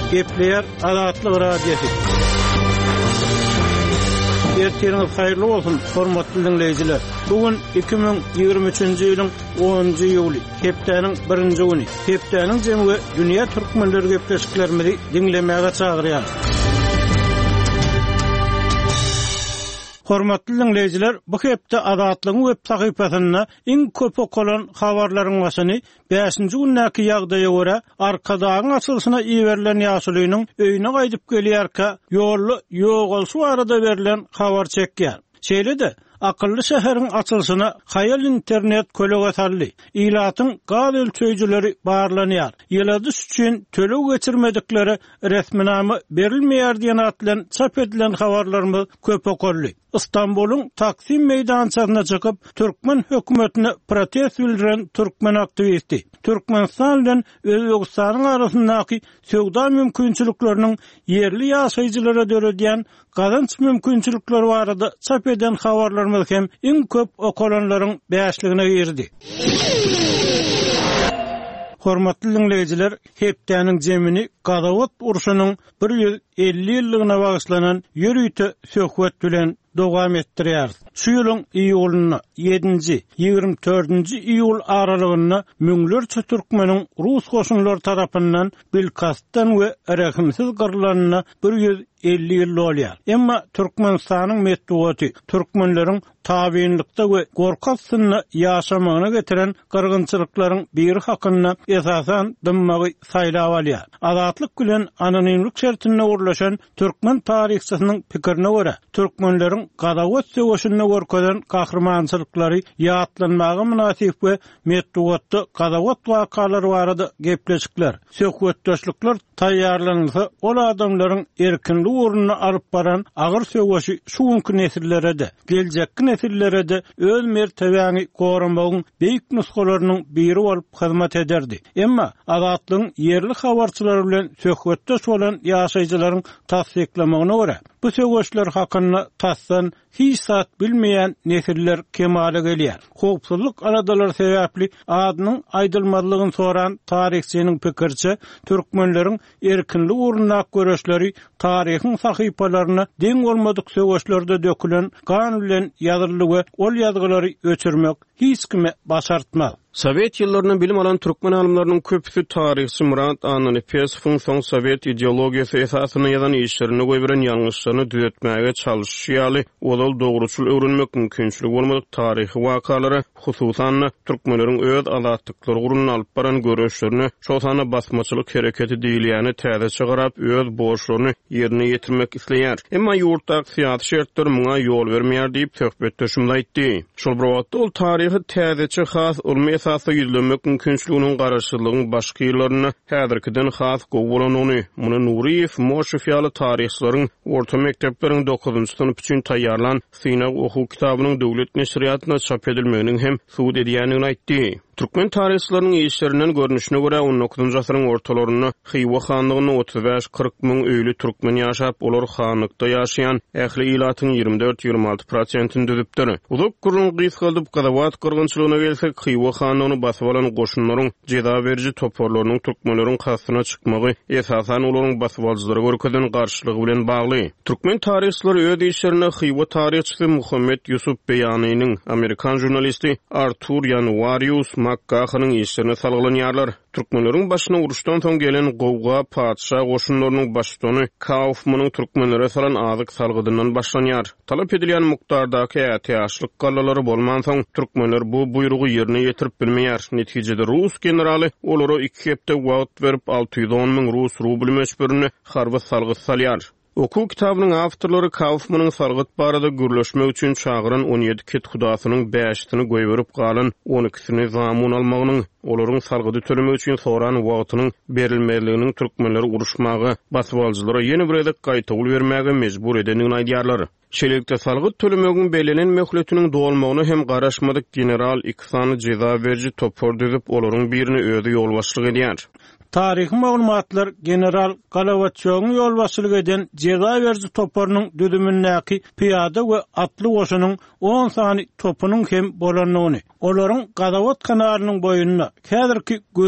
Gepleyer Azatlyk radiosu. Erteniňiz haýyrly bolsun, hormatly dinleýijiler. Bugün 2023-nji ýylyň 10-njy ýuly, hepdeniň 1-nji güni. Hepdeniň jemgy dünýä türkmenleri gepleşiklerini dinlemäge çagyrýar. Hormatly dinleýijiler, bu hepde Azatlygyň web sahypasyna iň köp okulan habarlaryň başyny 5-nji günnäki ýagdaýa görä arkadagyň açylyşyna iýerilen ýaşulynyň öýüne gaýdyp gelýärkä ýolly ýogulşy arada berilen habar çekýär. Şeýle-de akıllı şäheriň açylyşyna haýal internet kölega saldy. Ilatyň gaz ölçüjleri barlanýar. Ýyladys üçin tölew geçirmedikleri resminamy berilmeýär diýen atlan çap edilen habarlarmy köp okurly. İstanbul'un Taksim meydançasına çıkıp Türkmen hökümetine protest bildiren Türkmen aktivisti. Türkmenistan'dan Özbekistan'ın arasındaki söwda mümkinçiliklerinin yerli ýaşaýjylara döredýän gazanç mümkinçilikleri barada çap eden habarlarymyz hem iň köp okulanlaryň bäşligine girdi. Hormatly dinleýijiler, hepdeniň jemini Gazawat urşunyň 150 ýyllygyna bagyşlanan ýürüýte söhbet bilen dowam etdirýär. Şu ýylyň iýulyna 7-nji 24-nji iýul aralygyna müňlerçe türkmeniň rus goşunlary tarapyndan bilkastdan we rahimsiz gyrlanyna 150 ýyl bolýar. Emma Türkmenistanyň medeniýeti türkmenleriň tabiinlikde we gorkasyny ýaşamagyna getiren gyrgynçylyklaryň biri hakyna esasan dymmagy saýlap alýar. Azatlyk bilen anonimlik şertine urlaşan türkmen tarihçisynyň pikirine görä, türkmenleriň Gazawat söwüşine görkezden gahrmançylyklary ýatlanmagy münasip we medeniýetde Gazawat wakalary barada gepleşikler, söhbetdeşlikler taýýarlansa, ol adamlaryň erkinlik uğruna alıp baran agyr söwüşi şuňky nesillere de, geljekki nesillere de öz mertebäni goramagyň beýik nuskalarynyň biri bolup hyzmat ederdi. Emma Azatlygyň yerli habarçylary bilen söhbetdeş bolan ýaşaýjylaryň tasdiklamagyna görä, bu söwüşler hakyna tassan hiç saat bilmeýän nesiller kemale gelýär. Howpsuzlyk aradalar sebäpli adynyň aýdylmalygyny soran tarihçiniň pikirçe, türkmenleriň erkinlik uğruna görüşleri tarihiň sahypalaryna deň bolmadyk söwüşlerde dökülen gan bilen ýazyly we ol ýazgylary öçürmek hiç kime başartmaz. Sovet yıllarının bilim alan Türkmen alimlerinin köpüsü tarihçi Murat Ananefesowyň soň Sovet ideologiýasy esasyna ýazan işlerini goýberen ýalňyşlaryny düzeltmäge çalışýaly, olal dogruçul öwrenmek mümkinçiligi bolmadyk tarihi wakalary, hususan türkmenleriň öz azatlyklary uğruna alyp baran görüşlerini şoňsana basmaçylyk hereketi diýilýäni täze çygarap öz borçlaryny ýerine ýetirmek isleýär. Emma ýurtdaky syýasy şertler muňa ýol bermeýär diýip söhbetdeşimde aýtdy. Şol wagtda ol tarihi täzeçe has esasy ýüzlemek mümkinçiliginiň garaşylygyň başga ýyllaryna häzirkiden has gowulanyny, muny Nuriýew, Moşew ýaly tarihçilaryň orta mektepleriň 9-njy synap üçin taýýarlan synag okuw kitabynyň döwlet neşriýatyna çap edilmeginiň hem suwd edýänini aýtdy. Türkmen tarihçilarynyň işlerinden görnüşine görä 19-njy asyryň ortalaryny Hywa hanlygyny 35-40 müň öýli türkmen ýaşap, olar hanlykda ýaşaýan ähli ilatyň 24-26%-ni düzüpdir. Uzak gurulgy ýyskalyp Gazawat gyrgynçylygyna gelsek, Hywa hanlygyny basyp alan goşunlaryň jeda beriji toporlarynyň türkmenleriň hasyna çykmagy esasan olaryň basyp aljylary görkezden garşylygy bilen bagly. Türkmen tarihçilary öz işlerini Hywa tarihçisi Muhammed Yusuf Beýanynyň Amerikan jurnalisti Arthur Yanvarius Makkahanyň işlerine salgılanýarlar. Türkmenleriň başyna uruşdan soň gelen gowga padşa goşunlarynyň başçysy Kaufmanyň türkmenlere salan azyk salgydyndan başlanýar. Talap edilýän mukdardaky ýaşlyk gallalary bolman soň türkmenler bu buyrugy ýerine ýetirip bilmeýär. Netijede Rus generaly olary 2 hepde wagt berip 610 müň Rus rubly meşberini harby salgyt salýar. Okuw kitabynyň awtorlary Kaufmanyň salgyt barada gürleşmek üçin çagyran 17 ket hudasynyň 5-sini goýberip galan 12-sini zamun almagynyň, olaryň salgydy tölemek üçin soran wagtynyň berilmeliginiň türkmenleri uruşmagy, basyp aljylara ýene bir edek gaýtagyl bermäge mejbur edenini aýdýarlar. Şeýlelikde salgyt tölemegiň belenen möhletiniň dolmagyny hem garaşmadyk general Iksany jeza beriji topor düzüp olaryň birini öýde ýolbaşçylyk edýär. Tarihi maglumatlar general Galavatçoňy ýolbaşçylyk eden jeza beriji toporunyň düzümindäki piýada we atly goşunyň 10 sany topunyň hem bolanyny, olaryň Gazawat kanalynyň boýuna häzirki